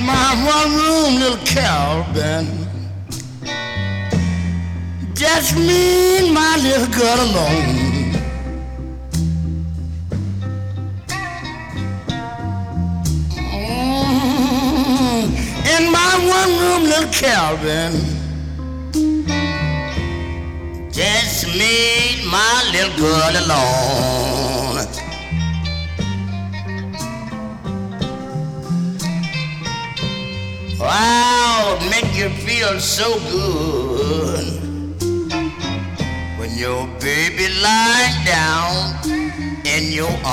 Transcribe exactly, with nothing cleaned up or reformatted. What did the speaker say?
my one room little cabin, just me and my little girl alone. Mm, in my one room little cabin, just me and my little girl alone. Wow, make you feel so good when your baby lying down in your arms.